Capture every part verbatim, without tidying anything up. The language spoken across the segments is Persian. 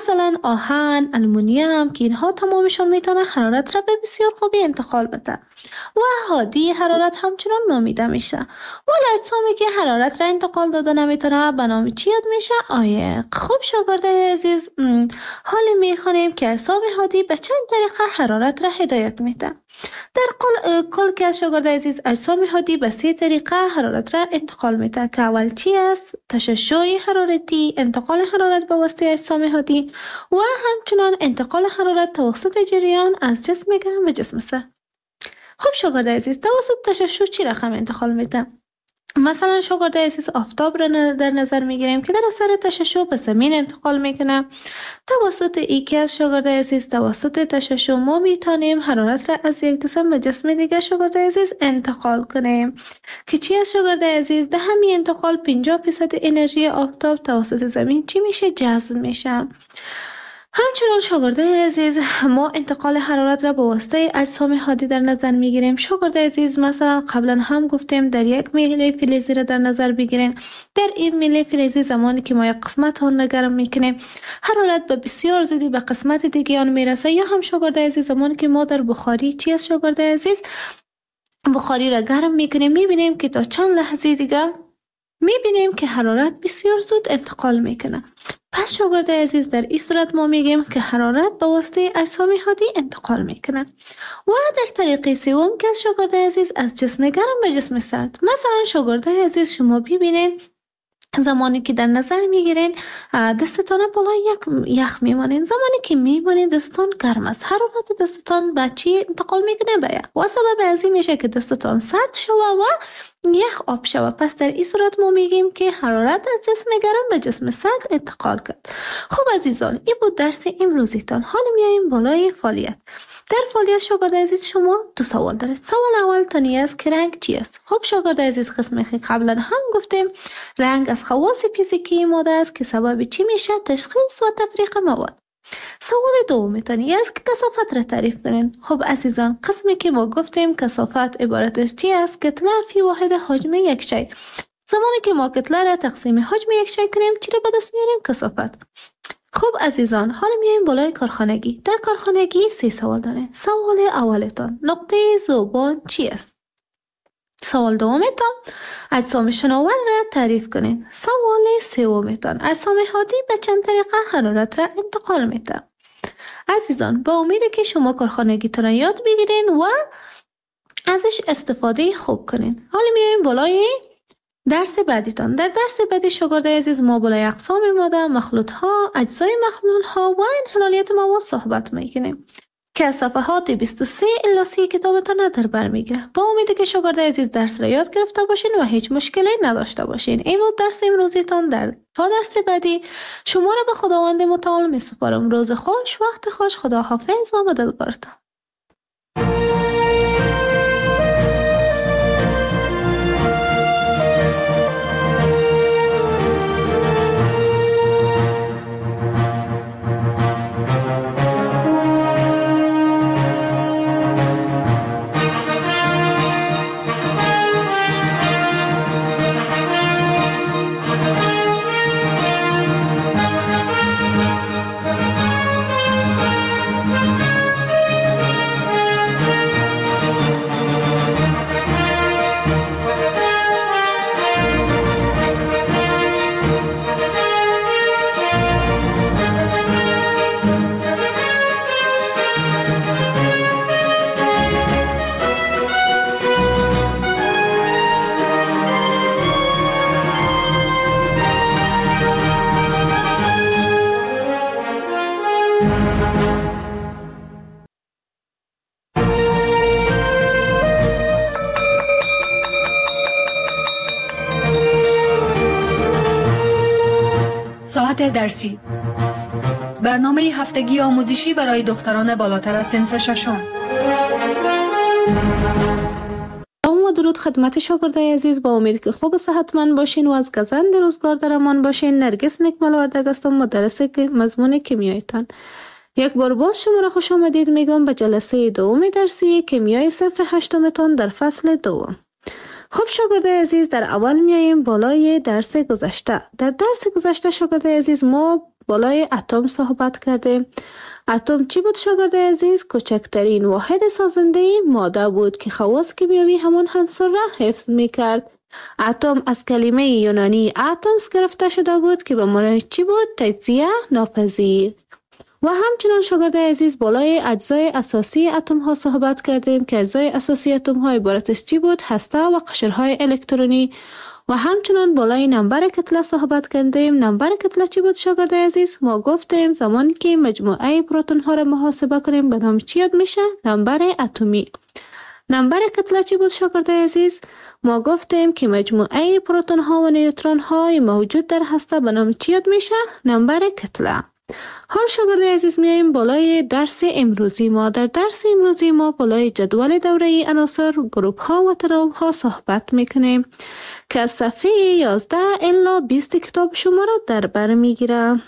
مثلا آهن، المونیم که اینها تمامشون میتونه حرارت را به بسیار خوبی انتقال بده و هادی حرارت همچنان نامیده میشه. ولی اجسامی که حرارت را انتقال داده نمیتونه به نام چی یاد میشه؟ عایق. خب شاگرده عزیز، حالی میخوانیم که اجسام هادی به چند طریقه حرارت را هدایت میده. در کل, کل که شاگرده عزیز اجسام هادی به سه طریقه حرارت را انتقال میده که اول چی است؟ تشعشع حرارتی، انتقال حرارت به واسطه اجسام هادی و همچنان انتقال حرارت توسط جریان از جسم گرم به جسم سرد. خب شاگرده عزیز، توسط تشعشع چی رقم انتقال میده؟ مثلا شاگرده عزیز آفتاب را در نظر میگیریم که در اثر تشعشع به زمین انتقال میکنه. توسط ایکی از شاگرده عزیز توسط تشعشع ما میتونیم حرارت را از یک جسم به جسم دیگه شاگرده عزیز انتقال کنیم که چی از شاگرده عزیز؟ ده همین انتقال پنجاه درصد انرژی آفتاب توسط زمین چی میشه؟ جذب میشه. همچنان شاگرده عزیز ما انتقال حرارت را به واسطه اجسام هادی در نظر میگیریم. شاگرده عزیز مثلا قبلا هم گفتیم در یک میله فلزی را در نظر بگیرین. در این میله فلزی زمانی که ما یک قسمت آن گرم میکنیم حرارت به بسیار زودی به قسمت دیگه آن میرسه. یا هم شاگرده عزیز زمانی که ما در بخاری چی از شاگرده عزیز بخاری را گرم میکنیم میبینیم که تا چند لحظه دیگه میبینیم که حرارت بسیار زود انتقال میکنه. پس شاگرده عزیز در این صورت ما میگیم که حرارت به واسطه اجسام هادی انتقال میکنه. و در طریقه سوم که شاگرده عزیز از جسم گرم به جسم سرد. مثلا شاگرده عزیز شما ببینید زمانی که در نظر میگیرین دستتان بالا یک یخ میمانین، زمانی که میمانین دستتان گرم است، حرارت دستتان به چی انتقال میکنه؟ به یخ و سبب از این میشه که دستتان سرد شوه و یخ آب شوه. پس در این صورت ما میگیم که حرارت از جسم گرم به جسم سرد انتقال کرد. خب عزیزان، این بود درس امروزیتان. حالا میاییم بالای فعالیت. در فعالیت شاگرده عزیز شما دو سوال دارید. سوال اول تانی است که رنگ چی است؟ خب شاگرده عزیز قسمی که قبلا هم گفتیم رنگ از خواص فیزیکی ماده است که سبب چی میشه؟ تشخیص و تفریق مواد. سوال دوم تانی است که کثافت را تعریف کنین. خب عزیزان قسمی که ما گفتیم کثافت عبارت از چی است؟ کتله فی واحد حجم یک شی. زمانی که ما کتله را تقسیم حجم یک شی کنیم چی را به دست میاریم؟ کثافت. خب عزیزان حالا میایم بالای کارخانگی. در کارخانگی سه سوال دارین. سوال اولتان نقطه ذوبان چی است؟ سوال دومتان اجسام شناور را تعریف کنین. سوال سومتان اجسام هادی به چند طریقه حرارت را انتقال میده. عزیزان با امید که شما کارخانگیتون را یاد بگیرین و ازش استفاده خوب کنین. حالا میایم بالای درس بعدیتان. در درس بعدی شاگرده عزیز ما بالای اقسام ماده، مخلوط ها، اجزای مخلوط ها و انحلالیت مواد صحبت میکنیم که از صفحات بیست و سه الی سی کتابتان در بر میگیره. با امید که شاگرده عزیز درس را یاد گرفته باشین و هیچ مشکلی نداشته باشین. این بود درس امروزیتان. در تا درس بعدی شما را به خداوند متعال میسپارم. روز خوش، وقت خوش، خدا حافظ و مددگارتان. ساعت درسی، برنامه هفتگی آموزشی برای دختران بالاتر از صنف ششم. و درود خدمت شاگردای عزیز. با امید که خوب و صحتمند باشین و از گزند روزگار در امان باشین. نرگس نکمل وردگ هستم، مدرس مضمون کیمیایتان. یک بار باز شما را خوش آمدید میگم به جلسه دوم درسی کیمیای صنف هشتمتان در فصل دوم. خب شاگردای عزیز، در اول میاییم بالای درس گذشته. در درس گذشته شاگردای عزیز ما بالای اتم صحبت کردیم. اتم چی بود شاگرد عزیز؟ کوچکترین واحد سازنده ماده بود که خواص کیمیایی همان عنصر را حفظ میکرد. اتم از کلمه یونانی اتمس گرفته شده بود که به معنای چی بود؟ تجزیه ناپذیر. و همچنان شاگرد عزیز بالای اجزای اساسی اتم ها صحبت کردیم که اجزای اساسی اتم ها عبارت از چی بود؟ هسته و قشرهای الکترونی. و همچنان بالای نمبر کتله صحبت کردیم. نمبر کتله چی بود شاگرد عزیز؟ ما گفتیم زمانی که مجموعه پروتون ها را محاسبه کنیم به نام چی یاد میشه؟ نمبر اتمی. نمبر کتله چی بود شاگرد عزیز؟ ما گفتیم که مجموعه پروتون ها و نیوترون های موجود در هسته به نام چی یاد میشه؟ نمبر کتله. حال شاگرد عزیز میاییم بالای درس امروزی ما. در درس امروزی ما بالای جدول دوره عناصر، گروپ ها و تناوب ها صحبت میکنیم که از صفحه یازده الی بیست کتاب شما را در بر میگیره.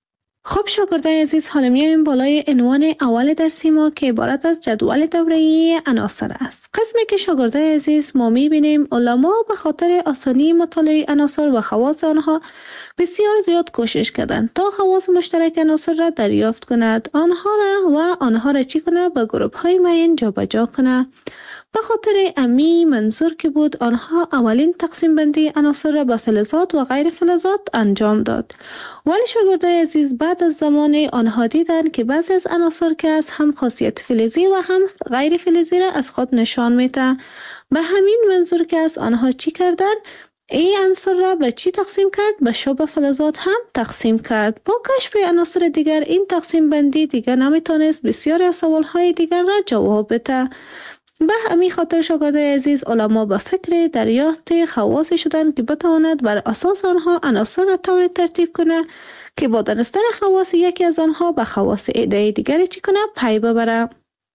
خب شاگرد عزیز، حالا میاییم بالای عنوان اول درسی ما که عبارت از جدول دوره عناصر است. قسمی که شاگرد عزیز ما میبینیم علما به خاطر آسانی مطالعه عناصر و خواص آنها بسیار زیاد کوشش کردند تا خواص مشترک عناصر را دریافت کند، آنها را و آنها را چی کنه؟ به گروپ های معین جابجا کنه. به خاطر امی منظور که بود آنها اولین تقسیم بندی عناصر را به فلزات و غیر فلزات انجام داد. ولی شاگردای عزیز بعد از زمان آنها دیدند که بعضی از عناصر که از هم خاصیت فلزی و هم غیر فلزی را از خود نشان میده. به همین منظور که از آنها چی کردند؟ این عنصر را به چی تقسیم کرد؟ به شبه فلزات هم تقسیم کرد. با کشف عناصر دیگر این تقسیم بندی دیگر نمیتونست بسیاری از سوالهای دیگر را جواب بده. به همین خاطر شاگردای عزیز علما به فکر دریافت خواصی شدند که بتواند بر اساس آنها عناصر را طوری ترتیب کنه که با دانستن خواص یکی از آنها به خواص ایده دیگری چی کنه؟ پی ببره.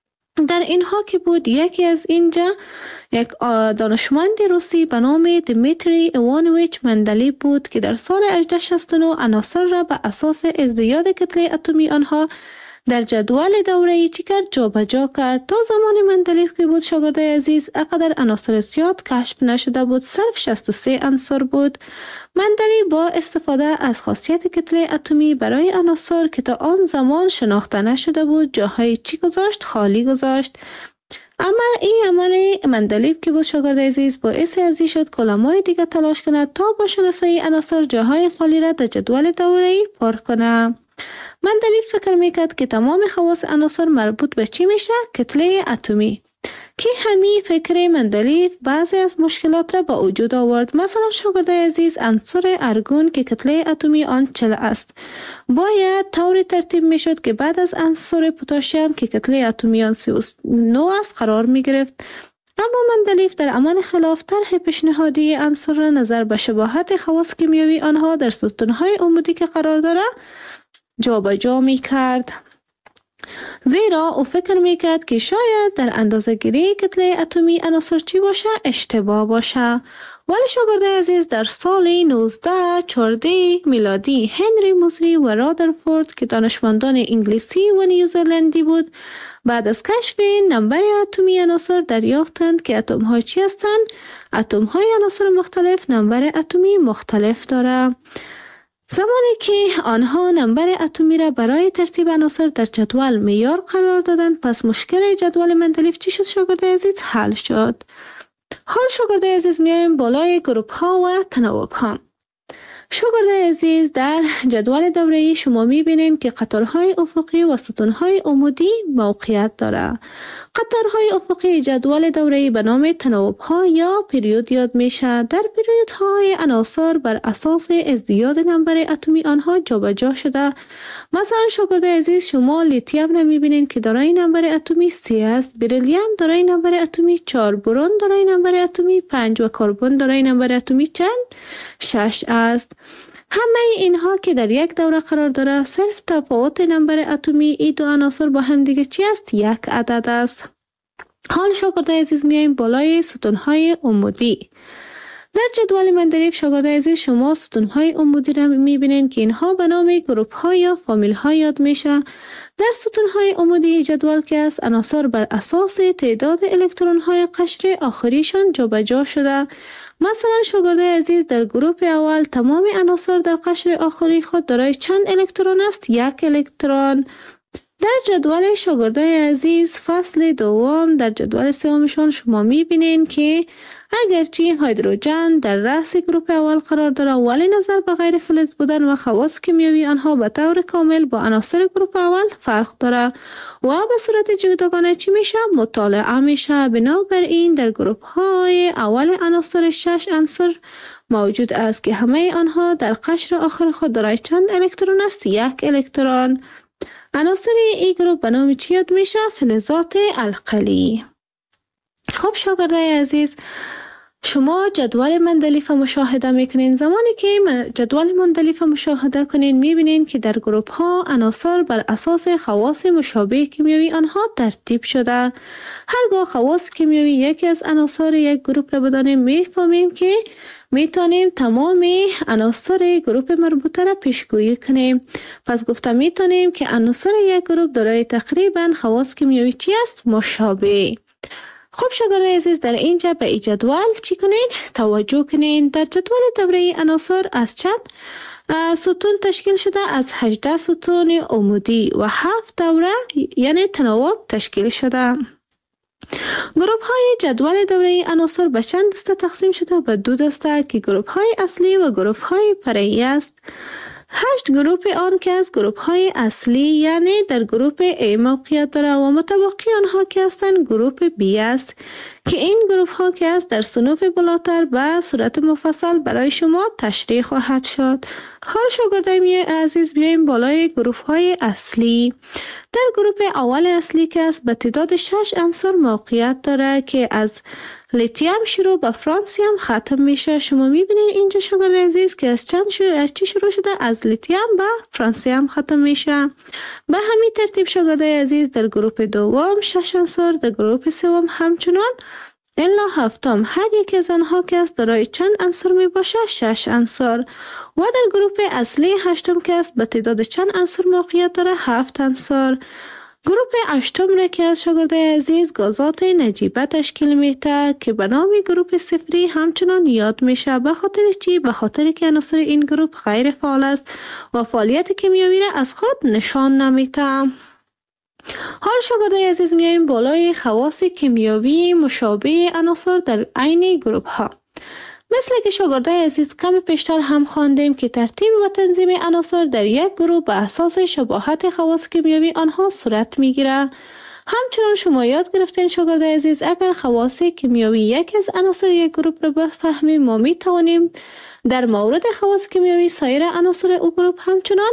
در اینها که بود یکی از اینجا یک دانشمند روسی به نام دیمیتری ایوانویچ مندلیف بود که در سال هجده شصت و نه عناصر را به اساس ازدیاد کتله اتمی آنها در جدول دوره‌ای چی کرد؟ جابجا کرد. تا زمان مندلیف که بود شاگردای عزیز اقدر عناصر زیاد کشف نشده بود، صرف شصت و سه عنصر بود. مندلیف با استفاده از خاصیت کتله اتمی برای عناصر که تا آن زمان شناخته نشده بود جاهای چی گذاشت؟ خالی گذاشت. اما این عمل مندلیف که بود شاگرد عزیز باعث ازی شد که علمای دیگه تلاش کند تا با شناسایی عناصر جاهای خالی را در جدول دوره‌ای پر کنه. مندلیف فکر میکرد که تمام خواص عناصر مربوط به چی میشه؟ کتله اتمی. که همین فکر مندلیف بعضی از مشکلات را با وجود آورد. مثلا شاگرد عزیز عنصر ارگون که کتله اتمی آن چهل است باید طوری ترتیب میشد که بعد از عنصر پتاسیم که کتله اتمی آن سی و نه است قرار میگرفت. اما مندلیف در عمل خلاف طرح پیشنهادی عنصر را نظر به شباهت خواص کیمیایی آنها در ستونهای عمودی که قرار داره جابجا می کرد. زیرا او فکر می کرد که شاید در اندازه گیری کتله اتمی عناصر چی باشه؟ اشتباه باشه. ولی شاگرد عزیز در سال نوزده چهارده میلادی هنری موزلی و رادرفورد که دانشمندان انگلیسی و نیوزلندی بود بعد از کشف نمبر اتمی عناصر دریافتند که اتم ها چی هستند؟ اتم های عناصر مختلف نمبر اتمی مختلف داره. زمانی که آنها نمبر اتمی را برای ترتیب عناصر در جدول معیار قرار دادند پس مشکل جدول مندلیف چی شد شاگرد عزیز؟ حل شد. حال شاگرد عزیز میایم بالای گروپ ها و تناوب ها. شاگرد عزیز در جدول دوره‌ای شما میبینید که قطارهای افقی و ستونهای عمودی موقعیت داره. قطارهای افقی جدول دوره‌ای به نام تناوب ها یا پریود یاد میشه. در پریود های عناصر بر اساس ازدیاد نمبر اتمی آنها جابجا شده. مثلا شاگرد عزیز شما لیتیم را میبینید که دارای نمبر اتمی سی است، بریلیوم دارای نمبر اتمی چهار، برون دارای نمبر اتمی پنج و کربن دارای نمبر اتمی چند؟ شش است. همه اینها که در یک دوره قرار داره صرف تفاوت نمبر اتمی ای دو عناصر با هم دیگه چی است؟ یک عدد است. حال شاگرد عزیز میایم بالای ستونهای عمودی. در جدول مندلیف شاگردای عزیز شما ستونهای عمودی را میبینین که اینها به نام گروپ ها یا فامیل ها یاد میشه. در ستونهای عمودی جدول که است عناصر بر اساس تعداد الکترون های قشر آخریشان جابجا شده. مثلا شاگردای عزیز در گروپ اول تمام عناصر در قشر آخری خود دارای چند الکترون است؟ یک الکترون. در جدول شاگردای عزیز فصل دوم در جدول سومشان شما میبینین که اگرچه هیدروژن در رأس گروپ اول قرار داره ولی نظر به غیر فلز بودن و خواص کیمیایی آنها به طور کامل با عناصر گروپ اول فرق داره و به صورت جداگانه چی میشه؟ مطالعه میشه. بنابراین در گروپ های اول عناصر شش عنصر موجود است که همه آنها در قشر آخر خود دارای چند الکترون است؟ یک الکترون. عناصر این گروپ به نام چی یاد میشه؟ فلزات القلی. خب شاگردای عزیز شما جدول مندلیف مشاهده میکنین. زمانی که جدول مندلیف مشاهده کنین میبینین که در گروپ ها عناصر بر اساس خواص مشابه کیمیایی آنها ترتیب شده. هرگاه خواص کیمیایی یکی از عناصر یک گروپ را بدانیم میفهمیم که میتونیم تمام عناصر گروپ مربوطه را پیشگویی کنیم. پس گفتم میتونیم که عناصر یک گروپ دارای تقریبا خواص کیمیایی چی است؟ مشابه. خب شاگردای عزیز در اینجا به این جدول چی کنین؟ توجه کنین. در جدول دوره عناصر از چند ستون تشکیل شده؟ از هجده ستون عمودی و هفت دوره یعنی تناوب تشکیل شده. گروپ های جدول دوره عناصر به چند دسته تقسیم شده؟ به دو دسته که گروپ های اصلی و گروپ های فرعی است. هشت گروپ آن که از گروپ های اصلی یعنی در گروپ A موقعیت داره و متبقی آنها که هستند گروپ B است که این گروپ ها که است در صنوف بالاتر به صورت مفصل برای شما تشریح خواهد شد. حال شاگردای عزیز بیایم بالای گروپ های اصلی. در گروپ اول اصلی که است به تعداد شش عنصر موقعیت داره که از لیتیم شروع به فرانسیم ختم میشه. شما میبینید اینجا شاگردای عزیز که از چند شروع از چی شروع شده؟ از لیتیم به فرانسیم ختم میشه. به همین ترتیب شاگردای عزیز در گروپ دوم شش عنصر، در گروپ سوم همچنان الا هفتم هر یک از آنها که است دارای چند عنصر می باشه؟ شش عنصر. و در گروپ اصلی هشتم که است به تعداد چند عنصر موقعیت داره؟ هفت عنصر. گروپ هشتم را که از شاگردای عزیز گازات نجیبه تشکیل میده که به نام گروپ صفری همچنان یاد میشه. به خاطر چی؟ به خاطر که عناصر این گروپ غیر فعال است و فعالیت کیمیایی را از خود نشان نمیده. حال شاگردای عزیز میایم بالای خواص کیمیایی مشابه عناصر در عین گروپ ها. مثل که شاگردای عزیز کم پیشتر هم خواندیم که ترتیب و تنظیم عناصر در یک گروه به اساس شباهت خواص کیمیایی آنها صورت میگیره. همچنان شما یاد گرفتین شاگردای عزیز اگر خواص کیمیایی یک از عناصر یک گروه را بفهمیم ما می توانیم در مورد خواص کیمیایی سایر عناصر او گروه همچنان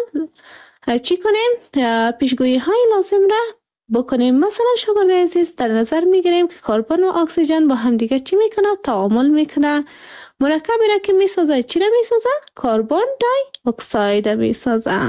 چی کنیم؟ پیشگویی های لازم را بکنیم. مثلا شاگردای عزیز در نظر میگیریم که کربن و اکسیژن با همدیگه چی میکنه؟ تعامل میکنه. مرکبی را که میسازه چی را میسازه؟ کربن دای اکساید میسازه.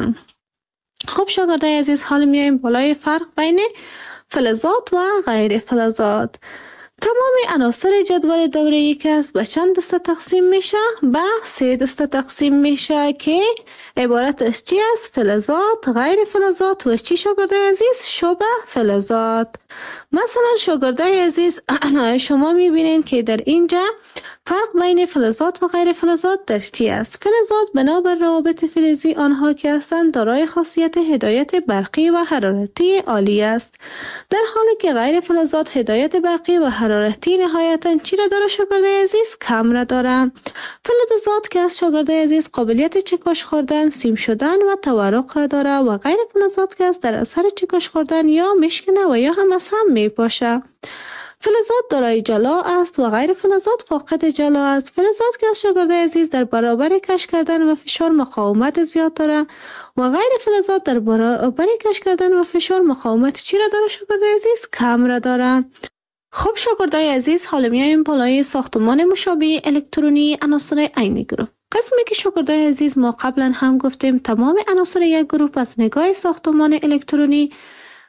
خب شاگردای عزیز حال میایم بالای فرق بین فلزات و غیر فلزات. تمام عناصر جدول دوره‌ای که است به چند دسته تقسیم میشه؟ به سه دسته تقسیم میشه که عبارت از چی است؟ فلزات، غیر فلزات و چی شاگردای عزیز؟ شبه فلزات. مثلا شاگردای عزیز شما میبینین که در اینجا فرق بین فلزات و غیر فلزات در چی است؟ فلزات بنابر روابط فلزی آنها که هستند دارای خاصیت هدایت برقی و حرارتی عالی است، در حالی که غیر فلزات هدایت برقی و حرارتی نهایتاً چی را داره شاگردای عزیز؟ کم را داره. فلزات که از شاگردای عزیز قابلیت چکش خوردن، سیم شدن و تورق را داره و غیر فلزات که از در اثر چکش خوردن یا میشکنه و یا هم از هم میپاشه. فلزات دارای جلا است و غیر فلزات فاقد جلا است. فلزات که از شاگردای عزیز در برابر کش کردن و فشار مقاومت زیاد داره و غیر فلزات در برابر کش کردن و فشار مقاومت چی را داره شاگردای عزیز؟ کم را داره. خب شاگردای عزیز حالا میایم بالای ساختمان مشابه الکترونی عناصر عین گروه. قسمی که شاگردای عزیز ما قبلا هم گفتیم تمام عناصر یک گروه از نگاه ساختمان الکترونی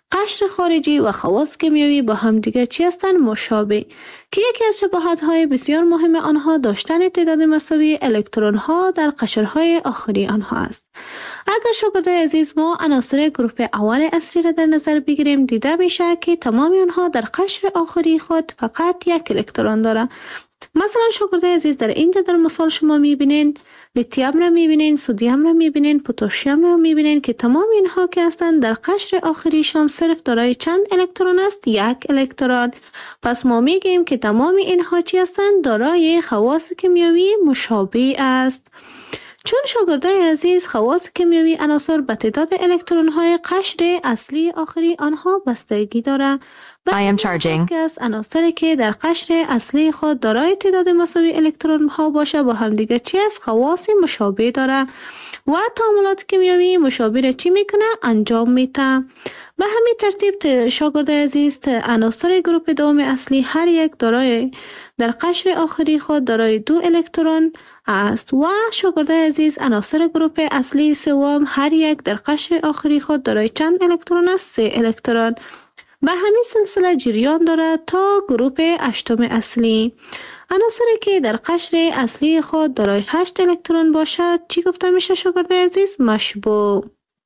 قشر خارجی و خواص کیمیایی با هم دیگر چی هستند؟ مشابه، که یکی از شباهت‌های بسیار مهم آنها داشتن تعداد مساوی الکترون‌ها در قشرهای آخری آنها است. اگر شاگردای عزیز ما عناصر گروه اول اصلی را در نظر بگیریم، دیده میشه که تمام آنها در قشر آخری خود فقط یک الکترون دارند. مثلا شاگردای عزیز در اینجا در مثال شما میبینین لیتیوم را میبینین، سودیم را میبینین، پتاسیم را میبینین که تمام اینها که هستند در قشر آخریشان صرف دارای چند الکترون است؟ یک الکترون. پس ما میگیم که تمام اینها چی هستند؟ دارای خواص کیمیایی مشابه است. چون شاگردای عزیز خواص کیمیایی عناصر به تعداد الکترون های قشر اصلی آخری آنها بستگی دارند. I am charging. که از عناصری که در قشر اصلی خود دارای تعداد مساوی الکترون ها باشه با هم دیگه چی است؟ خواص مشابه داره و تعاملات کیمیایی مشابه را چی میکنه؟ انجام میده. به همین ترتیب شاگردای عزیز عناصر گروه دوم اصلی هر یک دارای در قشر آخری خود دارای دو الکترون است و شاگردای عزیز عناصر گروه اصلی سوم هر یک در قشر آخری خود دارای چند الکترون است؟ سه الکترون. به همین سلسله جریان دارد تا گروه هشتم اصلی. عناصری که در قشر اصلی خود دارای هشت الکترون باشد چی گفته میشه شاگردای عزیز؟ مشبوع،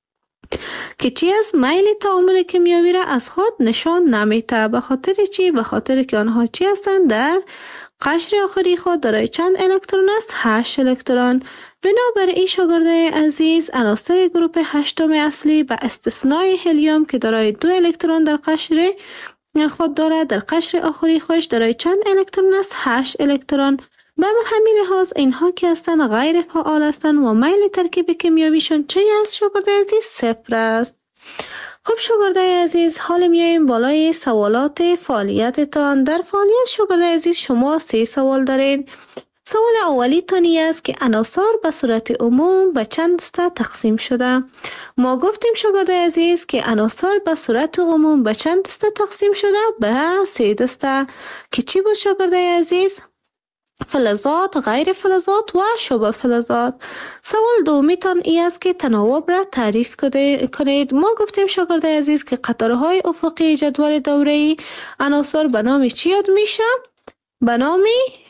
که چی از میل تعامل کیمیایی را از خود نشان نمیده. به خاطر چی؟ به خاطر که آنها چی هستند؟ در قشر آخری خود دارای چند الکترون است؟ هشت الکترون. بنابراین شاگردای عزیز عناصر گروه هشتم اصلی به استثنای هلیوم که دارای دو الکترون در قشر خود دارد در قشر آخری خودش دارای چند الکترون است؟ هشت الکترون. به همین لحاظ اینها که هستند غیر فعال هستند و میل ترکیب کیمیاییشون چه است شاگردای عزیز؟ صفر است. خب شاگردای عزیز حال میاییم بالای سوالات فعالیتتان. در فعالیت شاگردای عزیز شما سه سوال دارین. سوال اولی تانی است که عناصر به صورت عموم به چند دسته تقسیم شده. ما گفتیم شاگردای عزیز که عناصر به صورت عموم به چند دسته تقسیم شده؟ به سه دسته، که چی بود شاگردای عزیز؟ فلزات، غیر فلزات و شبه فلزات. سوال دومی تان ای است که تناوب را تعریف کنید. ما گفتیم شاگردای عزیز که قطارهای افقی جدول دوره‌ای عناصر به نام چی یاد میشه؟ به نام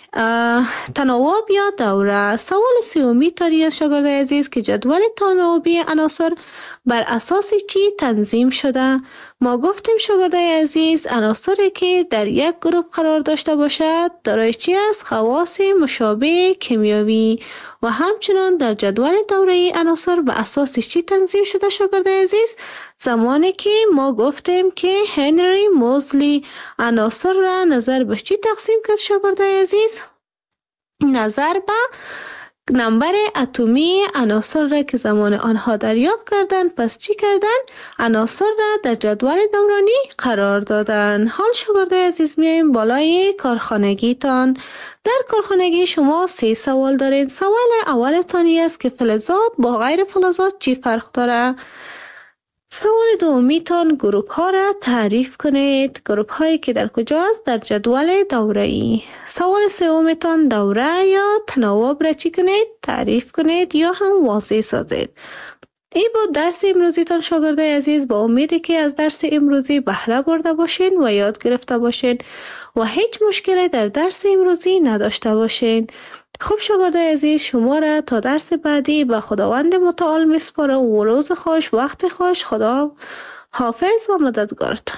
تناوب یا دوره. سوال سومی تانی است شاگردای عزیز که جدول تناوبی عناصر بر اساس چی تنظیم شده؟ ما گفتیم شاگردای عزیز عناصری که در یک گروه قرار داشته باشد دارای چی است؟ خواص مشابه کیمیایی. و همچنان در جدول دوره‌ای عناصر به اساس چی تنظیم شده شاگردای عزیز؟ زمانی که ما گفتیم که هنری موزلی عناصر را نظر به چی تقسیم کرد شاگردای عزیز؟ نظر به نمبر اتمی عناصر را که زمان آنها دریافت کردن. پس چی کردن؟ عناصر را در جدول دورانی قرار دادن. حال شاگردای عزیز میایم بالای کارخانگی تان. در کارخانگی شما سه سوال دارین. سوال اول تانی است که فلزات با غیر فلزات چی فرق داره؟ سوال دومی تان گروپ ها را تعریف کنید. گروپ هایی که در کجاست؟ در جدول دوره‌ای. سوال سوم تان دوره یا تناوب را چی کنید؟ تعریف کنید یا هم واضح سازید. این بود درس امروزی تان شاگردای عزیز. با امیدی که از درس امروزی بهره برده باشین و یاد گرفته باشین و هیچ مشکلی در درس امروزی نداشته باشین. خب شاگردای عزیز شما را تا درس بعدی به خداوند متعال میسپارم و روز خوش، وقت خوش. خدا حافظ و مددگارتان.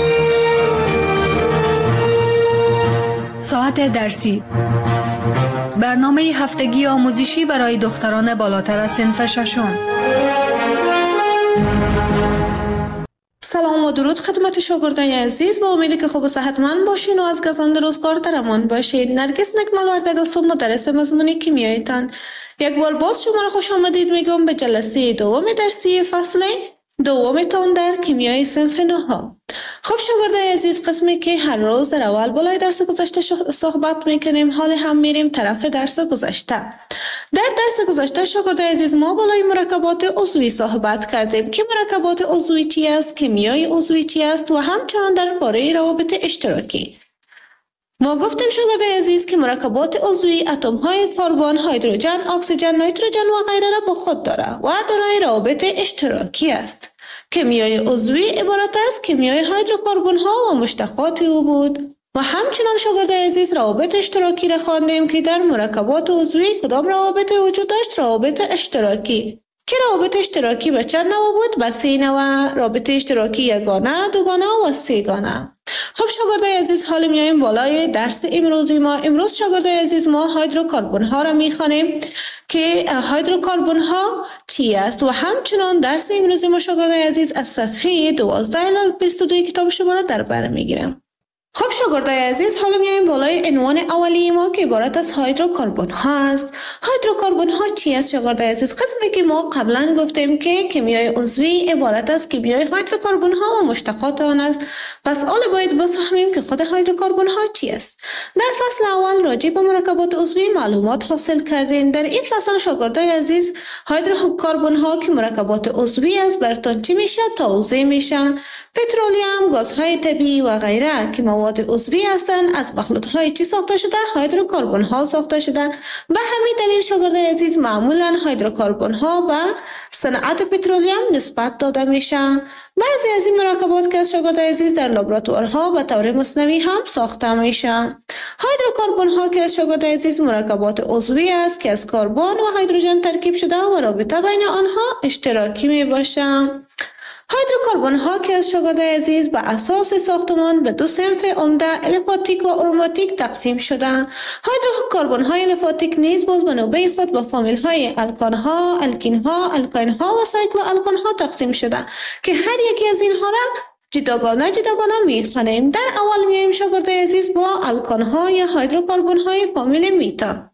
ساعت درسی برنامه هفتگی آموزشی برای دختران بالاتر از صنف ششم. سلام و درود خدمت شاگردان عزیز، با امیدی که خوب و صحتمند باشین و از گزند روزگار در امان باشید. نرگس نکمل وردگلسون مدرس مضمون کیمیایتان. یک بار باز شما را خوش آمدید میگم به جلسه دوم درسی فصل دومتان در کیمیای صنف نهم. خب شاگردان عزیز، قسمی که هر روز در اول بالای درس گذشته صحبت میکنیم، حال هم میریم طرف درس گذشته. در درس گذشته شاگردان عزیز ما بالای مرکبات عضوی صحبت کردیم که مرکبات عضوی چی است، کیمیای عضوی چی است و همچنان درباره روابط اشتراکی. ما گفتیم شاگردان عزیز که مرکبات عضوی اتم های کربن، هیدروژن، اکسیژن، نیتروژن و غیره را با خود داره و دارای روابط اشتراکی است. کیمیای عضوی عبارت است کیمیای هیدروکربن ها و مشتقات او بود. و همچنان شاگردان عزیز روابط اشتراکی را خواندیم که در مرکبات عضوی کدام روابط وجود داشت؟ روابط اشتراکی. که روابط اشتراکی به چند نوع بود؟ به سه نوع. رابطه اشتراکی یگانه، دوگانه و سه‌گانه. خب شاگردان عزیز، حالا میایم بالای درس امروزی ما. امروز شاگردان عزیز ما هیدروکربن ها را میخوانیم که هیدروکربن ها چی است و همچنان درس امروزی ما شاگردان عزیز از صفحه دوازده الی بیست و دو کتاب شما را در بر میگیرم. خب شاگردان عزیز، حالا میایم بالای عنوان اولی ما که عبارت از هیدروکربن ها است. هیدروکربن ها چی است شاگردان عزیز؟ قسمی که ما قبلا گفتیم که کیمیای عضوی عبارت از کیمیای هیدروکربن ها و مشتقات آن است. پس حالا باید بفهمیم که خود هیدروکربن ها چی است. در فصل اول راجع به مرکبات عضوی معلومات حاصل کردین. در این فصل شاگردان عزیز هیدروکربن ها که مرکبات عضوی است براتون چی میشه؟ توضیح میشه. پترولیوم، گازهای طبیعی و غیره که مواد عضوی هستند از مخلوطهای چی ساخته شده؟ هیدروکربن ها ساخته شده. به همین دلیل شاگردان عزیز معمولا هیدروکربن ها به صنعت پترولیوم نسبت داده میشه. بعضی از این مرکبات که از شاگردان عزیز در لابراتوارها به طور مصنوعی هم ساخته میشه. هیدروکربن ها که از شاگردان عزیز مرکبات عضوی است که از کربن و هیدروژن ترکیب شده و رابطه بین آنها اشتراکی می باشه. هیدروکربن ها که از شاگردان عزیز به اساس ساختمان به دو صنف عمده الیفاتیک و آروماتیک تقسیم شده. هیدروکربن های الیفاتیک نیز باز به نوبه خود به فامیل های الکان ها، الکین ها، الکاین ها و سایکلو الکان ها تقسیم شده که هر یکی از اینها را جداگانه جداگانه میخوانیم. در اول میایم شاگردان عزیز با الکان ها یا هیدروکربن های فامیل میتان.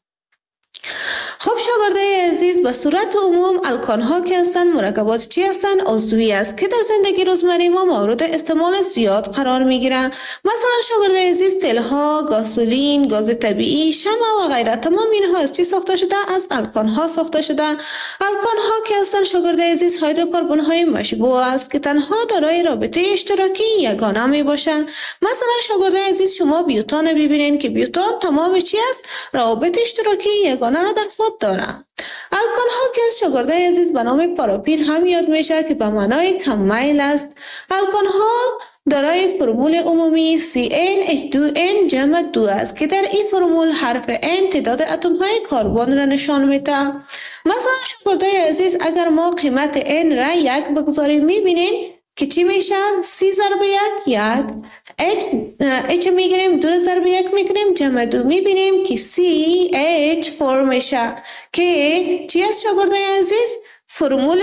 خب شاگردان عزیز، به صورت عموم الکان ها که هستند مرکبات چی هستند؟ عضوی است که در زندگی روزمره ما مورد استعمال زیاد قرار می گیرند. مثلا شاگردان عزیز تل ها، گازولین، گاز طبیعی، شمع و غیره تمام اینها از چی ساخته شده؟ از الکان ها ساخته شده. الکان ها که هستند شاگردان عزیز هیدروکربن های مشبوع است که تنها دارای رابطه اشتراکی یگانه می باشند. مثلا شاگردان عزیز شما بیوتان ببینید که بیوتان تمام چی است؟ روابط اشتراکی یگانه را در خود دارند. الکان ها که از شاگردان عزیز به نام پاراپین هم یاد میشه که به معنای کم میل است. الکان ها دارای فرمول عمومی سی ان اچ دو ان جمع دو است که در این فرمول حرف N تعداد اتم های کربن را نشان میده. مثلا شاگردان عزیز اگر ما قیمت N را یک بگذاریم میبینیم که چی میشه؟ سی ضرب یک یک، اچ اچ میگیریم دو ضرب یک میگیریم جمع دو میبینیم که سی اچ چهار میشه که چی است شاگردان عزیز؟ فرمول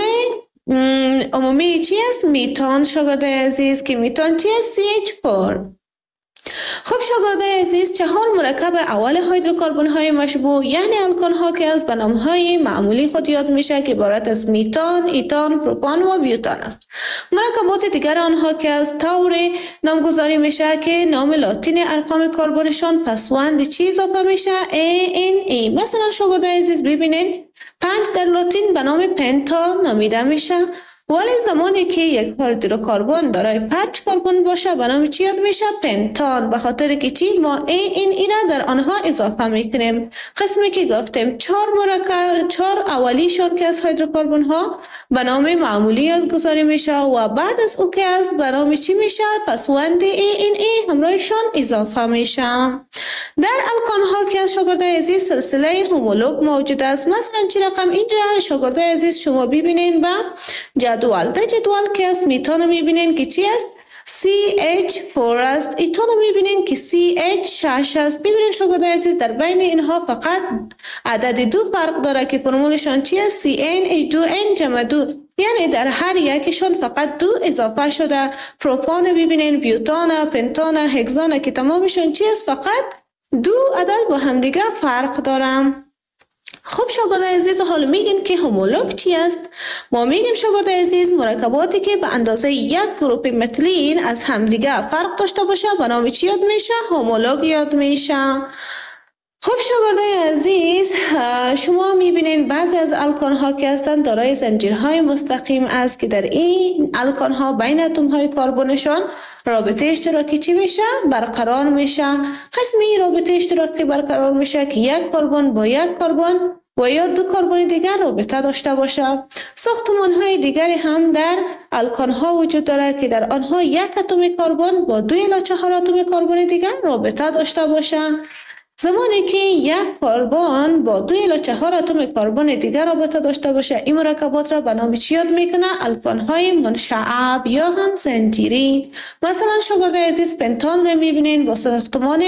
عمومی چی است؟ میتان شاگردان عزیز که میتان چی است؟ سی اچ چهار. خب شاگردان عزیز چهار مرکب اول هیدروکربن های مشبوع یعنی الکان ها که از به نام های معمولی خود یاد میشه که عبارت از میتان، ایتان، پروپان و بیوتان است. مرکبات دیگر آنها که از طور نامگذاری میشه که نام لاتین ارقام کربنشان پسوند چی اضافه میشه؟ ای ان ای. مثلا شاگردان عزیز ببینید پنج در لاتین به نام پنتا نامیده میشه، ولی زمانی که یک هیدروکربن دارای پنج کربن باشه به نام چی یاد میشه؟ پنتان. به خاطر که چی ما ای این ای را در آنها اضافه میکنیم. قسمی که گفتیم چهار مرکب چهار اولیشون که از هیدروکربن ها به نام معمولی یادگذاری میشه و بعد از او که از به نام چی میشه؟ پسوند ای این ای همراهشان اضافه میشه. در الکان ها که از شاگردان عزیز سلسله هومولوگ موجود است. مثلا چی رقم اینجا شاگردان عزیز شما ببینین با جدول. در جدول که از میتان میبینین که چی است؟ سی اچ چهار است. ایتون رو میبینین که سی اچ شش است. ببینین شاگردای عزیز در بین اینها فقط عدد دو فرق داره که فرمولشان چی است؟ سی ان اچ دو ان جمع دو، یعنی در هر یکشون فقط دو اضافه شده. پروپان ببینین، بیوتان، پنتان، هگزان که تمامشون چی است؟ فقط دو عدد با هم دیگه فرق دارم. خب شاگردای عزیز حالا میگین که هومولوگ چی است؟ ما میگیم شاگردای عزیز مرکباتی که به اندازه یک گروپ متلین از همدیگه فرق داشته باشه به نام چی یاد میشه؟ هومولوگ یاد میشه. خب شاگردای عزیز شما میبینین بعضی از الکان ها که هستند دارای زنجیرهای مستقیم است که در این الکان ها بین اتم های کربنشان رابطه اشتراکی چی میشه؟ برقرار میشه. قسمی رابطه اشتراکی برقرار میشه که یک کربن با یک کربن و یا دو کربن دیگر رابطه داشته باشه. ساختمان های دیگری هم در الکان ها وجود داره که در آنها یک اتم کربن با دو الی چهار اتم کربن دیگر رابطه داشته باشه. زمانی که یک کربن با دو الی چهار اتم کربن دیگر رابطه داشته باشه این مرکبات را به نام چی یاد میکنه؟ الکان های منشعب یا هم زنجیری. مثلا شاگردای عزیز پنتان را میبینین با ساختمان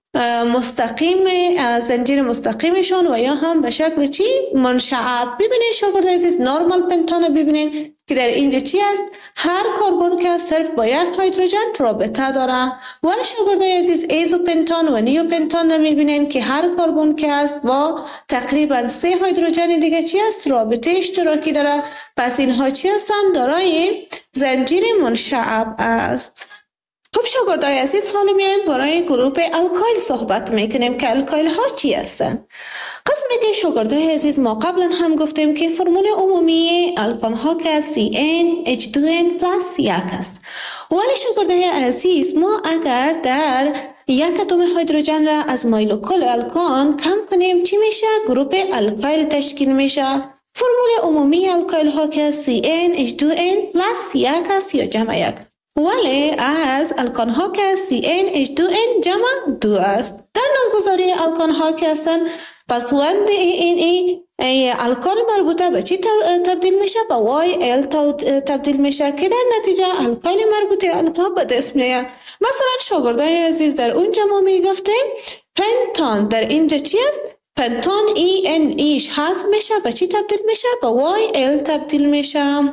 مستقیم زنجیر مستقیمشون و یا هم به شکل چی؟ منشعب. ببینین شاگردای عزیز نورمال پنتان رو ببینین که در اینجا چی است؟ هر کربن که صرف با یک هیدروژن رابطه داره. ولی شاگردای عزیز ایزوپنتان و نیوپنتان رو میبینین که هر کربن که است با تقریبا سه هیدروژن دیگه چی است؟ رابطه اشتراکی داره. پس اینها چی هستند؟ دارای زنجیر منشعب است. خب شاگردای عزیز حالا میایم برای گروه الکایل صحبت میکنیم که الکایل ها چی هستند. قسمی که شاگردای عزیز ما قبلا هم گفتیم که فرمول عمومی الکان ها که سی ان اچ دو ان پلاس یک است. ولی شاگردای عزیز ما اگر در یک اتم هیدروژن را از مایلوکل الکان کم کنیم چی میشه؟ گروه الکایل تشکیل میشه. فرمول عمومی الکایل ها که سی ان اچ دو ان پلاس یک است یا جمع یک. ولی از الکان ها که سی ان اچ دو ان جمع دو است. در نامگذاری الکان ها که هستند پسوند ای ان ای الکان مربوطه به چی تبدیل میشه؟ به وای ال تبدیل میشه که در نتیجه الکان مربوطه آنها به دست میاد. مثلا شاگردای عزیز در اونجا ما میگفتیم پنتان در اینجا چی است؟ پنتان ای ان ایش حذف میشه به چی تبدیل میشه؟ به وای ال تبدیل میشه.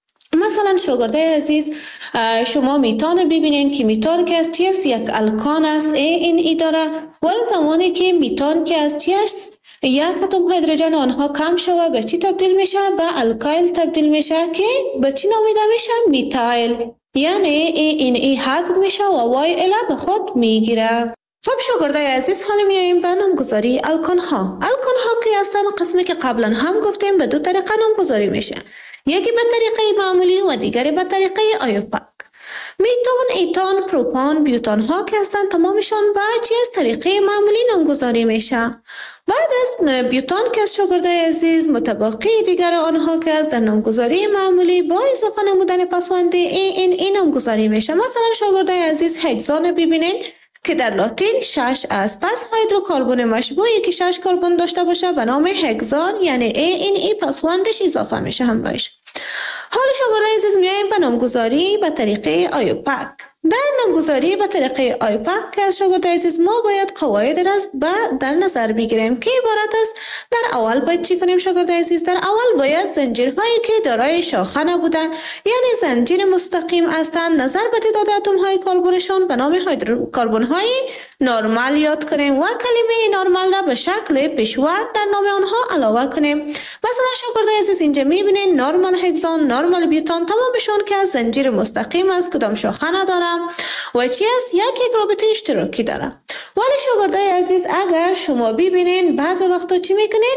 مثلا شاگردای عزیز شما میتان ببینین که میتان که از چی است؟ یک الکان است ای ان ای داره. ولی زمانی که میتان که از چی است؟ یک اتم هیدروژن آنها کم شوه به چی تبدیل میشه؟ به الکایل تبدیل میشه که به چی نامیده میشه؟ میتایل. یعنی ای ان ای حذف میشه و وای ال به خود میگیره. خب شاگردای عزیز حالا میایم به نامگذاری الکان ها. الکان ها که هستن قسمی که قبلا هم گفتیم به دو طریقه نامگذاری میشه. یکی به طریقه معمولی و دیگری به طریقه آیوپاک. میتان، ایتان، پروپان، بیوتان ها که هستند تمامشان به چی از طریقه معمولی نامگذاری میشه. بعد از بیوتان که از شاگردای عزیز متبقی دیگر آنها که از در نامگذاری معمولی با اضافه نمودن پسوند ای ان ای نامگذاری میشه. مثلا شاگردای عزیز هگزان ببینین که در لاتین شش است. پس هیدروکربن مشبوعی که شش کربن داشته باشه به نام هگزان یعنی ای ان ای پسوندش اضافه میشه همراهش. حالا شاگردای عزیز میایم به نامگذاری به طریقه آیوپاک. در نامگذاری به طریقه آیوپاک که از شاگردای عزیز ما باید قواعد را در نظر بگیریم که عبارت است در اول باید چی کنیم شاگردای عزیز؟ در اول باید زنجیرهایی که دارای شاخه نبوده یعنی زنجیر مستقیم هستند نظر به تعداد اتم های کربنشون به نام هیدروکربن های نرمال یاد کنیم و کلمه نرمال را به شکل پیشوند در نام آنها علاوه کنیم. مثلا شاگردای عزیز اینجا میبینین نرمال هگزان، نرمال بیوتان تمامشون که از زنجیر مستقیم است کدام شاخه نداره و چی است؟ یک یک رابطه اشتراکی داره. ولی شاگردای عزیز اگر شما ببینین بعضی وقتا چی میکنین؟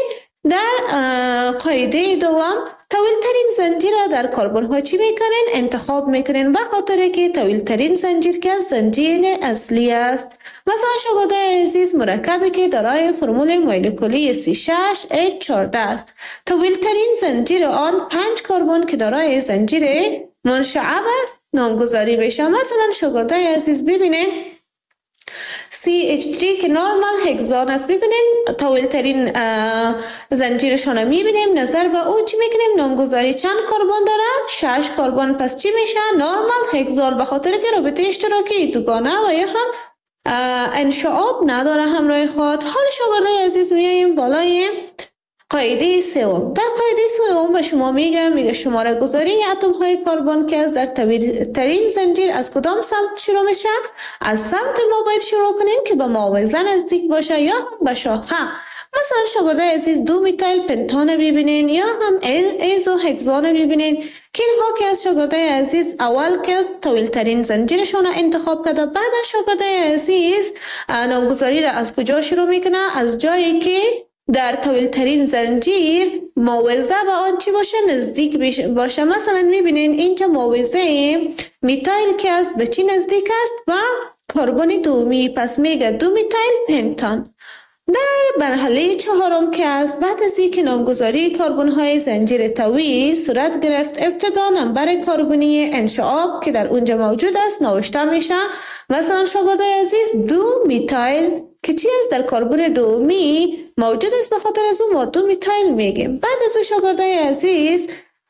در قاعده دوم طویل ترین زنجیر در کربن ها چی میکنین؟ انتخاب میکنین به خاطر که طویل ترین زنجیر که زنجیر اصلی است. مثلا شاگردای عزیز مرکبی که دارای فرمول مولکولی سی شش اچ چهارده است. طویل ترین زنجیر آن پنج کربن که دارای زنجیر منشعب است نامگذاری بشه. مثلا شاگردای عزیز ببینین سی اچ تری که نورمال هگزان است، ببینیم طویل ترین زنجیرشان رو میبینیم. نظر به او چی میکنیم؟ نامگذاری چند کربن داره؟ شش کربن. پس چی میشه؟ نورمال هگزان، به خاطر که رابطه اشتراکی دوگانه و یا هم انشعاب نداره همراه خود. حال شاگردای عزیز میاییم بالای قاعده سوم. در قاعده سوم به شما میگه میگه شماره گذاری اتم های کربن که در طویل ترین زنجیر از کدام سمت شروع میشه؟ از سمت ما باید شروع کنیم که به معاوضه نزدیک باشه یا هم به شاخه. مثلا شاگردای عزیز دو میتایل پنتان ببینین یا هم ایزو هگزان ببینین که اینها که از شاگردای عزیز اول که طویل ترین زنجیرشون انتخاب کرده، بعد از شاگردای عزیز نامگذاری را از کجا شروع میکنه؟ از جایی که در طویل ترین زنجیر معاوضه به آن چی باشه؟ نزدیک باشه. مثلا میبینین اینجا معاوضه میتایل که است به چی نزدیک است؟ و کربن دومی. پس میگه دو میتایل پنتان. در مرحله چهارم که است بعد از اینکه نامگذاری کربن های زنجیر طویل صورت گرفت، ابتدا نمبر کربنی انشعاب که در اونجا موجود است نوشته میشه. مثلا شاگردای عزیز دو میتایل که چی است؟ در کربن دومی موجود است، به خاطر از اون ما دو میتایل میگیم. بعد از اون شاگردای عزیز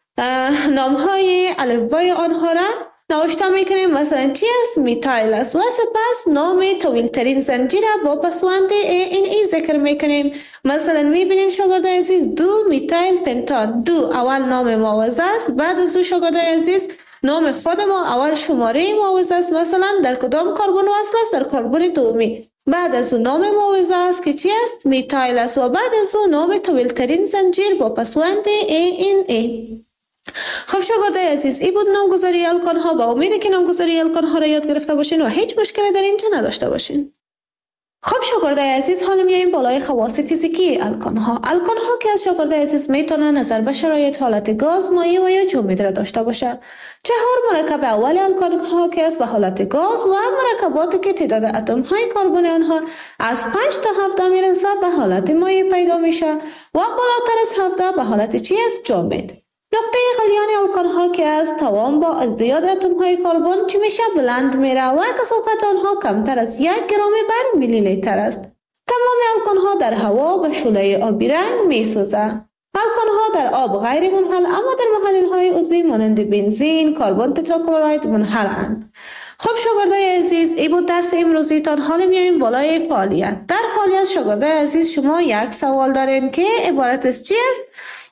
نام های الفبای آنها را نوشته میکنیم. مثلا چی است؟ میتایل است و سپس نام طویل ترین زنجیر با پسوند این ای ذکر میکنیم. مثلا میبینیم شاگردای عزیز دو میتایل پنتان. دو اول نام معاوضه است، بعد از اون شاگردای عزیز نام خود ما اول شماره معاوضه است. مثلا در کدام کربن وصل است؟ در کربن دومی. بعد از اون نام معاوضه است که چی است؟ میتایل است و بعد از اون نام طویل ترین زنجیر با پسوند این ای. خب شاگردای عزیز این بود نامگذاری الکان ها. با امید که نامگذاری الکان ها را یاد گرفته باشین و هیچ مشکلی در اینجا نداشته باشین. خب شاگردای عزیز حالا میایم بالای خواص فیزیکی الکان ها. الکان ها که از شاگردای عزیز میتونه نظر به شرایط حالت گاز، مایع و یا جامد را داشته باشه. چهار مرکب اول الکان ها که از به حالت گاز و مرکباتی که تعداد اتم های کربن آنها از پنج تا هفده میرسه به حالت مایع پیدا میشه و بالاتر از هفده به حالت چی است؟ جامد. نقطه غلیان الکان ها که از توان با ازدیاد اتم های کربن چی میشه؟ بلند میره و کثافت آنها کمتر از یک گرم بر میلی لیتر است. تمام الکان ها در هوا به شعله آبی رنگ میسوزه. الکان ها در آب غیر منحل اما در محلل های عضوی مانند بنزین، کربن تتراکلرید منحلند. خب شاگردای عزیز این بود درس امروزیتان. حالا میایم بالای فعالیت. در فعالیت شاگردای عزیز شما یک سوال دارین که عبارت از چی است؟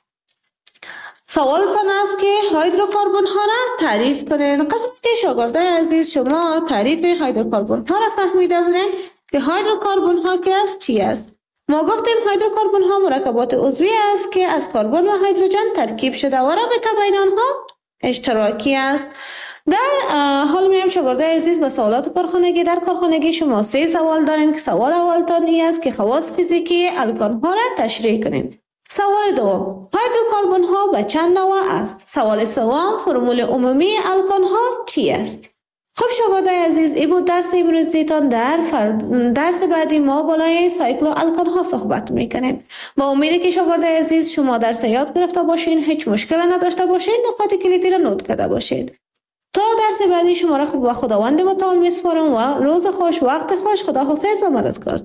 سوال تان است که هیدروکربن ها را تعریف کنین. قصد که شاگردای عزیز شما تعریف هیدروکربن ها را فهمیده بودین که هیدروکربن ها که است چی است؟ ما گفتیم هیدروکربن ها مرکبات عضوی است که از کربن و هیدروژن ترکیب شده و رابطه بین آنها اشتراکی است. در حال میایم شاگردای عزیز به سوالات کارخانگی. در کارخانگی شما سه سوال دارین که سوال اول تان است که خواص فیزیکی الکان ها را تشریح کنین. سوال دوم هیدروکربن ها به چند نوع است؟ سوال سوم فرمول عمومی الکان ها چی است؟ خب شاگردای عزیز این بود درس امروزیتان. در فرد... درس بعدی ما بالای سایکل الکان ها صحبت میکنیم. با امید که شاگردای عزیز شما درس یاد گرفته باشین، هیچ مشکل نداشته باشین، نکات کلیدی را نوت کرده باشین. تا درس بعدی شما را خوب و خداوند متعال میسپارم و روز خوش، وقت خوش، خداحافظ و مددکار.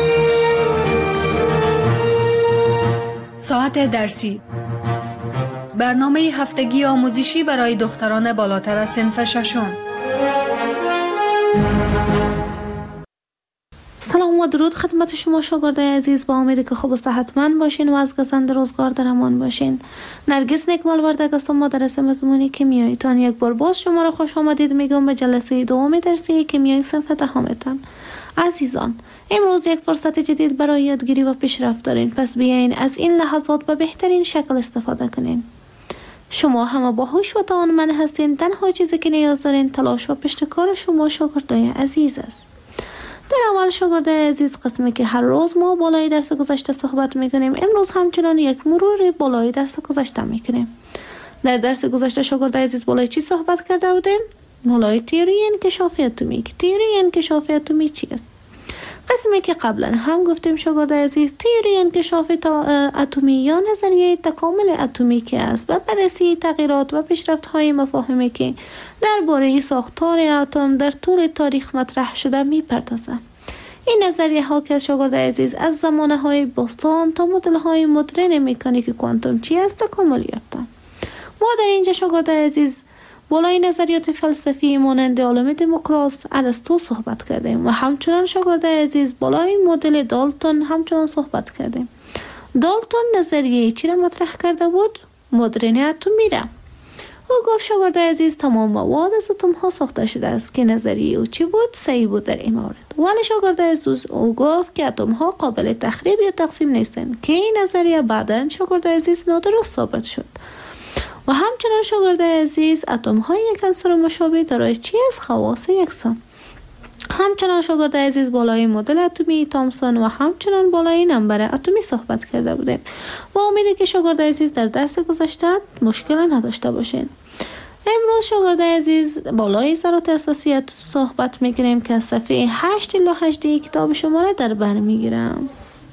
ساعت درسی برنامه هفتگی آموزشی برای دختران بالاتر از صنف ششم. سلام و درود خدمت شما شاگردای عزیز، با امیدی که خوب و صحتمند باشین و از گزند روزگار در امان باشین. نرگس نکمال وردگ هستم، مدرس مضمون کیمیایتان. یک بار باز شما را خوش آمدید میگم به جلسه دوم درسی کیمیای صنف دهمتان. عزیزان، امروز یک فرصت جدید برای یادگیری و پیشرفت دارین، پس بیاین از این لحظات به بهترین شکل استفاده کنین. شما همه باهوش و توانمند هستین. تنها چیزی که نیاز دارین تلاش و پشتکار شما شاگردای عزیز است. در اول شاگردای عزیز، قسمی که هر روز ما بالای درس گذشته صحبت میکنیم، امروز همچنان یک مرور بالای درس گذشته میکنیم. در درس گذشته شاگردای عزیز بالای چی صحبت کرده بودیم؟ بالای تئوری انکشاف اتمی. تئوری انکشاف اتمی چی است؟ قسمی که قبلا هم گفتیم شاگردای عزیز، تئوری انکشاف اتمی یا نظریه تکامل اتمی که است و بررسی تغییرات و پیشرفت‌های مفاهیمی که درباره ساختار اتم در طول تاریخ مطرح شده می‌پردازد. این نظریه ها که شاگردای عزیز از زمانه های باستان تا مدل های مدرن مکانیک کوانتوم چی است تکامل یافتند. ما در اینجا شاگردای عزیز بالای نظریات فلسفی مانند عالم دموکراس، ارسطو صحبت کردیم و همچنان شاگردای عزیز بالای مدل دالتون همچنان صحبت کردیم. دالتون نظریه چی را مطرح کرده بود؟ مدرن اتمی را. او گفت شاگردای عزیز تمام مواد از اتم ها ساخته شده است که نظریه او چی بود؟ صحیح بود در این مورد. ولی شاگردای عزیز او گفت که اتم ها قابل تخریب یا تقسیم نیستند که این نظریه بعداً شاگردای عزیز نادرست ثابت شد. و همچنان شاگردای عزیز اتم های یک عنصر مشابه دارای چی است؟ خواص یکسان. همچنان شاگردای عزیز بالای مدل اتمی تامسون و همچنان بالای نمبر اتمی صحبت کرده بودیم. با امیدی که شاگردای عزیز در درس گذشته مشکل نداشته باشین. امروز شاگردای عزیز بالای ذرات اساسی صحبت میکنیم که از صفحه هشت الی هجده کتاب شما را در بر میگیرم.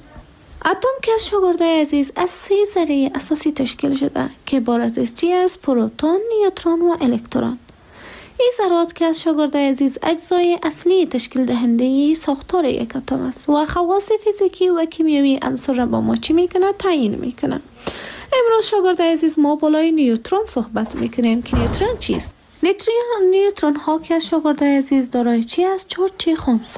اتم که از شاگردای عزیز از سه ذره اساسی تشکیل شده که عبارت از چی است؟ پروتون، نیوترون و الکترون. این ذرات که از شاگردای عزیز اجزای اصلی تشکیل دهنده ساختار یک اتم است و خواص فیزیکی و کیمیایی عنصر را با ما چی میکنه؟ تعیین میکنه. امروز شاگردای عزیز ما بالای نیوترون صحبت میکنیم که نیوترون چیست؟ نیوترون نیوترون ها که از شاگردای عزیز دارای چی است؟ چارچ خنثی.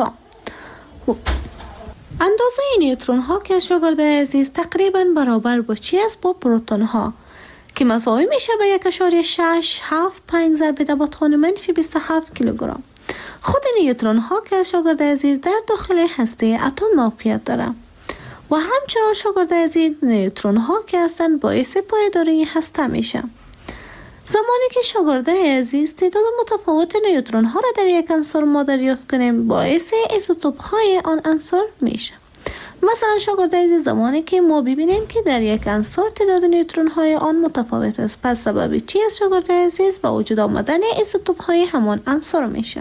اندازه نیوترون ها که از شاگردای عزیز تقریبا برابر با چی است؟ با پروتون ها که مساوی میشه به یک اشاریه شش هفت پنج ضرب در توان منفی بیست و هفت کیلوگرم. خود نیوترون ها که از شاگردای عزیز در داخل هسته اتم موقعیت داره و همچنان شاگردای عزیز نیوترون ها که هستند باعث پایداری هسته میشه. زمانی که شاگردای عزیز تعداد متفاوت نیوترون ها را در یک عنصر ما دریافت کنیم، باعث ایزوتوپ های آن عنصر میشه. مثلا شاگردای عزیز زمانی که ما ببینیم که در یک عنصر تعداد نیوترون های آن متفاوت است، پس سبب چی است شاگردای عزیز؟ با وجود آمدن ایزوتوپ های همان عنصر میشه.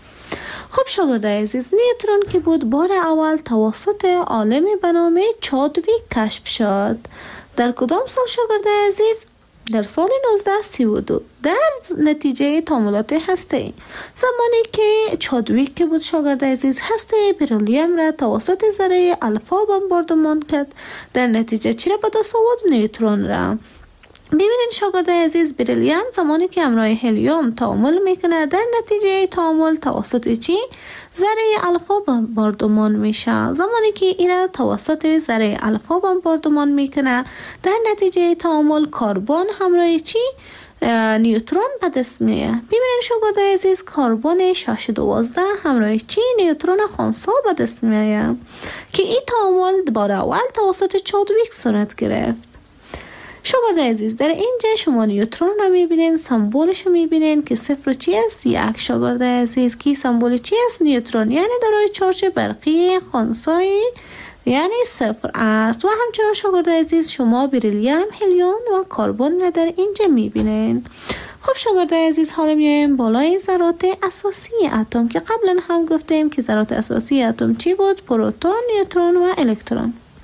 خب شاگردای عزیز، نیوترون که بود بار اول توسط عالمی به نام چادویک کشف شد. در کدام سال شاگردای عزیز؟ در سال نوزده سی و دو در نتیجه تعاملات هسته‌ای. زمانی که چادویک که بود شاگردای عزیز هسته بریلیوم را توسط ذره الفا بمباردمان کرد، در نتیجه چی را به دست آورد؟ نیوترون را. ببینید شاگردای عزیز، بریلیوم زمانی که همراه هلیوم تعامل میکنه، در نتیجه تعامل توسط چی؟ ذره الفا بمباردمان میشه. زمانی که این توسط ذره الفا بمباردمان میکنه، در نتیجه تعامل کربن همراه چی؟ نیوترون به دست میاد. ببینید شاگردای عزیز، کربن شش دوازده همراه چی؟ نیوترون خنثی به دست میاد که این تعامل بار اول توسط چادویک صورت گرفت. شاگردای عزیز، در اینجا شما نیوترون را میبینین، سمبولش رو میبینین که صفر چی است؟ یک. شاگردای عزیز کی سمبول چی است؟ نیوترون، یعنی دارای چارج برقی خنثی یعنی صفر است. و همچنان شاگردای عزیز شما بریلیوم، هلیوم و کربن را در اینجا میبینین. خب شاگردای عزیز، حالا میایم بالای ذرات اساسی اتم که قبلا هم گفتیم که ذرات اساسی اتم چی بود؟ پروتون، نیوترون و الکترون.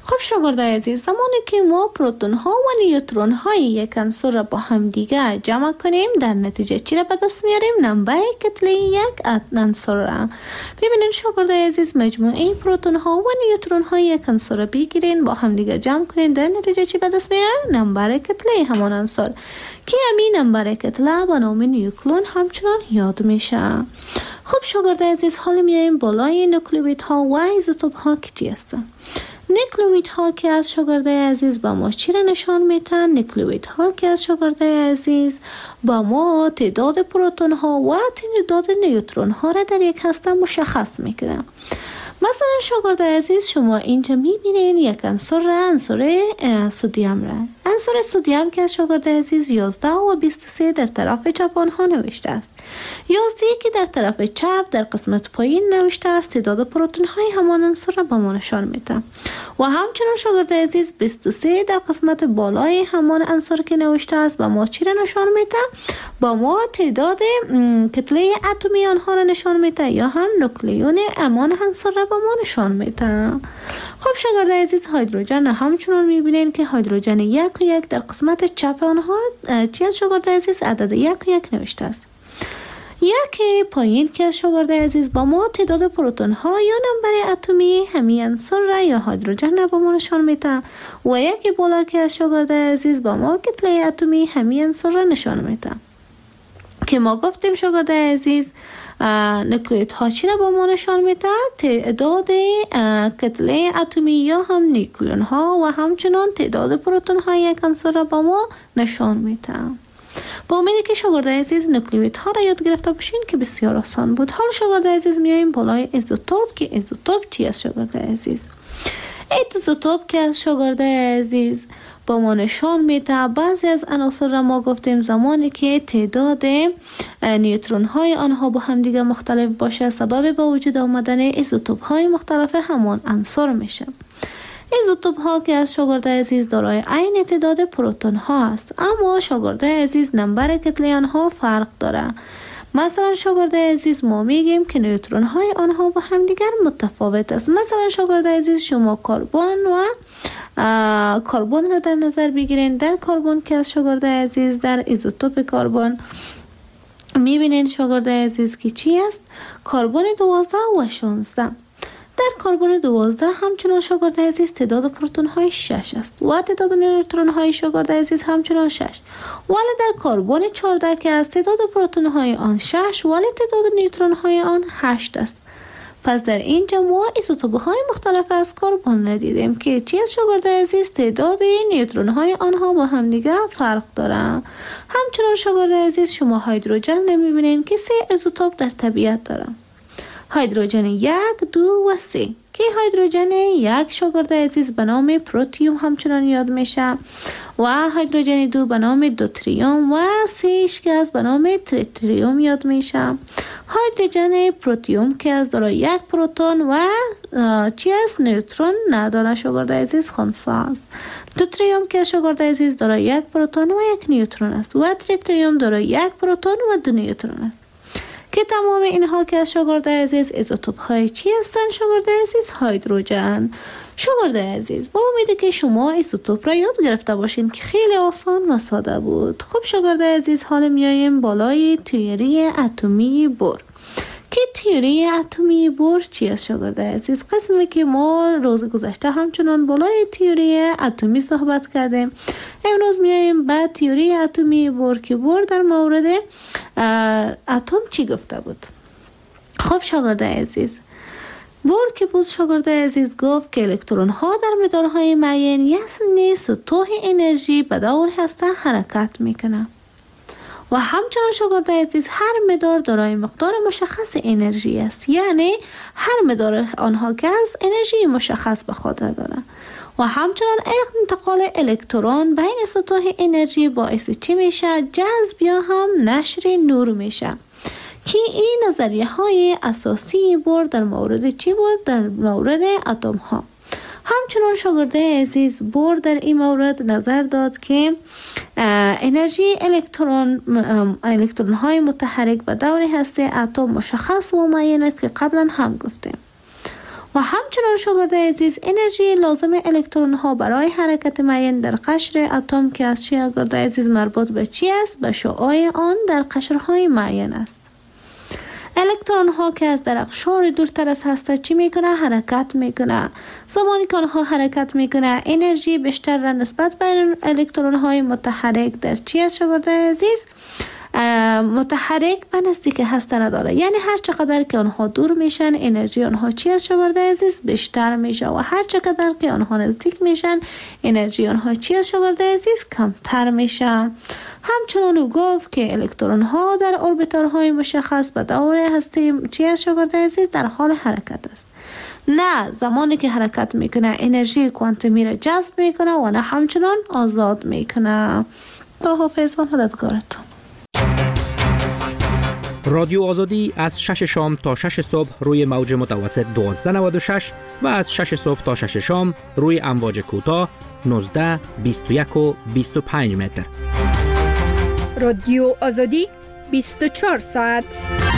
خب شاگرد عزیز، زمانی که ما پروتون ها و نیوترون های یک عنصر را با هم دیگه جمع کنیم، در نتیجه چی را به دست میاریم؟ نمبر کتله یک عنصر را. ببینید شاگرد عزیز، مجموعه پروتون ها و نیوترون های یک عنصر را بگیرین، با هم دیگه جمع کنین، در نتیجه چی به دست میاره؟ نمبر کتله همان عنصر که همین نمبر کتله به نام نیوکلون همچنان یاد میشه. خب شاگرد عزیز، حالا میایم بالای نوکلئوید ها و ایزوتوپ ها که چی هستن؟ نوکلئوید ها که از شاگرد عزیز با ما چی را نشان میتن؟ نوکلئوید ها که از شاگرد عزیز با ما تعداد پروتون ها و تعداد نیوترون ها را در یک هسته مشخص میکنن. مثلا شاگرد عزیز، شما اینجا میبینین یک عنصر را، عنصر سدیم را، عنصر سدیم که از شاگرد عزیز یازده و بیست و سه در طرف چپ آنها نوشته است. یازده که در طرف چپ در قسمت پایین نوشته است تعداد پروتون های همان عنصر را به ما نشان میده و همچنین شاگرد عزیز بیست و سه در قسمت بالای همان عنصر که نوشته است به ما چی را نشان میده؟ با ما تعداد کتله اتمی آنها را نشان میده یا هم نوکلیون امان عنصر را به ما نشان میده. خب شاگرد عزیز، هیدروژن را همچنان میبینین که هیدروژن یک و یک در قسمت چپ آنها چی از شاگرد عزیز؟ عدد یک و یک نوشته است. یک پایین که شاگرد عزیز با ما تعداد پروتون ها یا نمبر اتمی همین عنصر را یا هیدروژن را با ما نشان میده و یک بالا که شاگرد عزیز با ما کتله اتمی همین عنصر را نشان میده که ما گفتیم شاگرد عزیز نوکلئوید ها چی را با ما نشان میده؟ تعداد کتله اتمی یا هم نیوکلئون ها و همچنان تعداد پروتون های یک عنصر را با ما نشان میده. با امیدی که شاگرد عزیز نوکلئوید ها را یاد گرفته باشین که بسیار آسان بود. حالا شاگرد عزیز میاییم بالای ایزوتوپ که ایزوتوپ چی است شاگرد عزیز؟ ایزوتوپ که از شاگرد عزیز با ما نشان میده بعضی از عناصر را ما گفتیم زمانی که تعداد نیوترون های آنها با هم دیگه مختلف باشه سبب به وجود آمدن ایزوتوپ های مختلف همان عنصر میشه. ایزوتوپ ها که از شاگرد عزیز دارای عین تعداد پروتون ها است، اما شاگرد عزیز نمبر کتله آنها فرق داره. مثلا شاگرد عزیز ما میگیم که نیوترون های آنها با هم دیگر متفاوت است. مثلا شاگرد عزیز شما کربن و کربن را در نظر بگیرین. در کربن که از شاگرد عزیز در ایزوتوپ کربن میبینین شاگرد عزیز که چی است؟ کربن دوازده و شانزده. در کربن دوازده همچنان شاگرد عزیز تعداد پروتون های شش است و تعداد نیوترون های شاگرد عزیز همچنان شش، ولی در کربن چهارده که از تعداد پروتون های آن شش ولی تعداد نیوترون های آن هشت است. پس در اینجا ما ایزوتوپ های مختلف از کربن را دیدیم که چی از شاگرد عزیز تعداد نیوترون های آنها با هم دیگه فرق دارن. همچنان شاگرد عزیز شما هیدروژن را میبینین که سه ایزوتوپ در طبیعت دارن. هیدروژن یک، دو و سه که هیدروژن یک شاگرد عزیز به نام پروتیوم همچنان یاد میشه و هیدروژن دو به نام دوتریوم و سهش که از به نام تریتریوم یاد میشه. هیدروژن پروتیوم که از دارای یک پروتون و چی است؟ نیوترون نداره شاگرد عزیز، خنثی است. دوتریوم که شاگرد عزیز دارای یک پروتون و یک نیوترون است و تریتریوم دارای یک پروتون و دو نیوترون است که تمام اینها که از شاگرد عزیز ایزوتوپ های چی هستن شاگرد عزیز؟ هیدروژن. شاگرد عزیز با امیدی که شما ایزوتوپ را یاد گرفته باشین که خیلی آسان و ساده بود. خب شاگرد عزیز، حالا میاییم بالای تئوری اتمی بور که تئوری اتمی بور چی است شاگرد عزیز؟ قسمی که ما روز گذشته همچنان بالای تئوری اتمی صحبت کردیم. امروز میاییم بعد تئوری اتمی بور که بور در مورد اتم چی گفته بود. خب شاگرد عزیز، بور که بود شاگرد عزیز گفت که الکترون ها در مدارهای معین یعنی سطوح انرژی به دور هسته حرکت میکنه و همچنان شاگرد عزیز هر مدار دارای مقدار مشخص انرژی است، یعنی هر مدار آنها که از انرژی مشخص به خود داره و همچنان انتقال الکترون بین سطوح انرژی باعث چی میشه؟ جذب یا هم نشر نور میشه که این نظریه های اساسی بور در مورد چی بود؟ در مورد اتم ها. همچنان شاگرد عزیز بور در این مورد نظر داد که انرژی الکترون الکترون های متحرک به دور هسته اتم مشخص و معین است که قبلا هم گفتیم و همچنان شاگرد عزیز انرژی لازم الکترون ها برای حرکت معین در قشر اتم که از شاگرد عزیز مربوط به چی است؟ به شعاع آن در قشرهای معین است. الکترون ها که از درخشار دورتر از هسته چی میکنه؟ حرکت میکنه. زمانی که آنها حرکت میکنه انرژی بیشتر را نسبت به الکترون های متحرک در چی است شاگرد عزیز؟ متحرک به نزدیک هسته نداره. یعنی هر چقدر که آنها دور میشن انرژی آنها چی است شاگرد عزیز؟ بیشتر میشه و هر چقدر که آنها نزدیک میشن انرژی آنها چی است شاگرد عزیز؟ کمتر میشن. همچنان او گفت که الکترون ها در اوربیتال‌های مشخص به دور هسته چی است شاگرد عزیز؟ در حال حرکت است. نه زمانی که حرکت میکنه انرژی کوانتومی را جذب میکنه و نه همچنان آزاد میکنه. تا حافظ و مددگارتون. رادیو آزادی از شش شام تا شش صبح روی موج متوسط دوازده نود و شش و از شش صبح تا شش شام روی امواج کوتاه نوزده، بیست و یک و بیست و پنج متر. رادیو آزادی بیست و چهار ساعت.